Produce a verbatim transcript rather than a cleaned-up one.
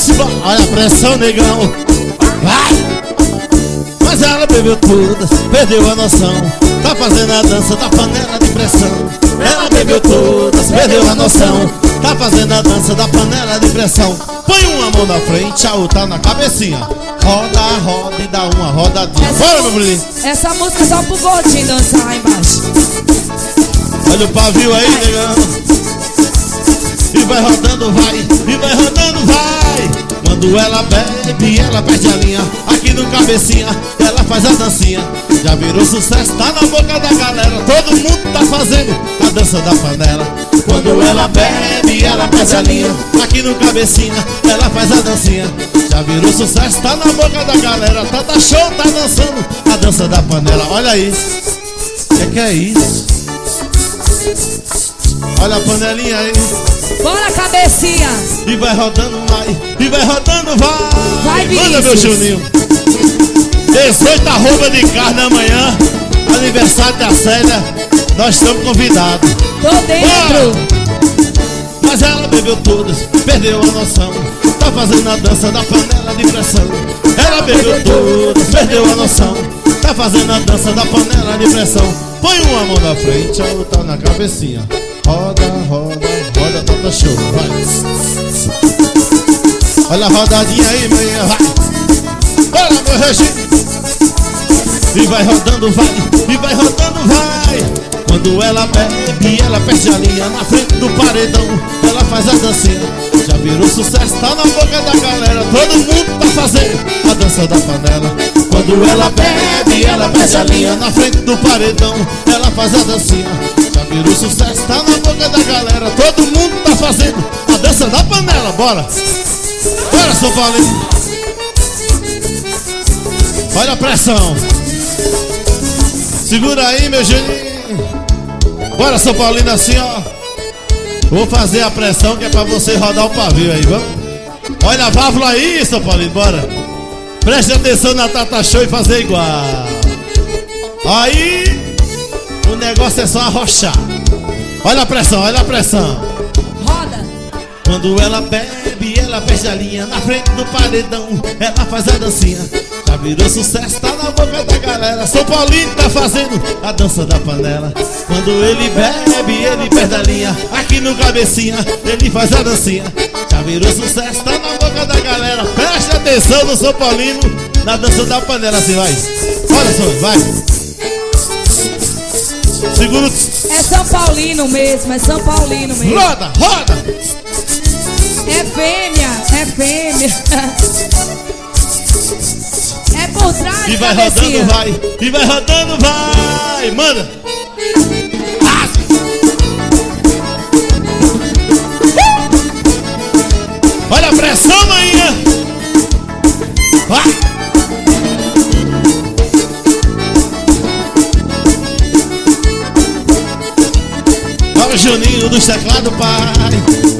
simbora. Olha a pressão, negão. Vai! Mas ela bebeu todas, perdeu a noção. Tá fazendo a dança da panela de pressão. Ela bebeu todas, perdeu a noção. Tá fazendo a dança da panela de pressão. Põe uma mão na frente, a outra na cabecinha. Roda, roda e dá uma rodadinha. Essa, bora, meu brilhinho. Essa música é só pro gordinho dançar lá embaixo. Olha o pavio aí, negão. E vai rodando, vai, e vai rodando, vai. Quando ela bebe, ela perde a linha. Aqui no cabecinha, ela faz a dancinha. Já virou sucesso, tá na boca da galera. Todo mundo tá fazendo a dança da panela. Quando ela bebe, ela perde a linha. Aqui no cabecinha, ela faz a dancinha. Já virou sucesso, tá na boca da galera. Tá, tá show, tá dançando a dança da panela. Olha aí. O que, que é isso? Olha a panelinha aí. Bora, cabecinha. E vai rodando, vai. E vai rodando, vai. Vai, Vinícius. Manda, meu Juninho. dezoito arroba de carne amanhã. Aniversário da Célia. Nós estamos convidados. Tô dentro. Bora. Mas ela bebeu todas, perdeu a noção. Tá fazendo a dança da panela de pressão. Ela bebeu todas, perdeu a noção. Tá fazendo a dança da panela de pressão. Põe uma mão na frente, a outra na cabecinha. Roda, roda, roda, toda show, vai. Olha a rodadinha aí, manhã, vai. Bora, meu Regine. E vai rodando, vai, e vai rodando, vai. Quando ela bebe, ela perde a linha. Na frente do paredão, ela faz a dancinha. Já virou sucesso, tá na boca da galera. Todo mundo tá fazendo a dança da panela. Quando ela bebe, ela perde a linha. Na frente do paredão, ela faz a dancinha. Já virou sucesso, tá na boca da galera. Todo mundo tá fazendo a dança da panela. Bora! Bora, São Paulinho! Olha a pressão! Segura aí, meu geninho! Bora, São Paulino, assim, ó. Vou fazer a pressão que é pra você rodar o pavio aí, vamos? Olha a válvula aí, São Paulino, bora. Preste atenção na Tata Show e fazer igual. Aí, o negócio é só arrochar. Olha a pressão, olha a pressão. Roda. Quando ela bebe, ela perde a linha. Na frente do paredão, ela faz a dancinha. Já virou sucesso, tá na boca da galera. São Paulinho tá fazendo a dança da panela. Quando ele bebe, ele perde a linha. Aqui no cabecinha, ele faz a dancinha. Já virou sucesso, tá na boca da galera. Preste atenção no São Paulino, na dança da panela, assim, vai. Olha só, vai. Segura. É São Paulino mesmo, é São Paulino mesmo. Roda, roda. É fêmea, é fêmea. É por trás, e vai cabecinha. rodando, vai. E vai rodando, vai. Manda. Ah. Olha a pressão, manhã. Vai. Olha o Juninho dos teclados, pai.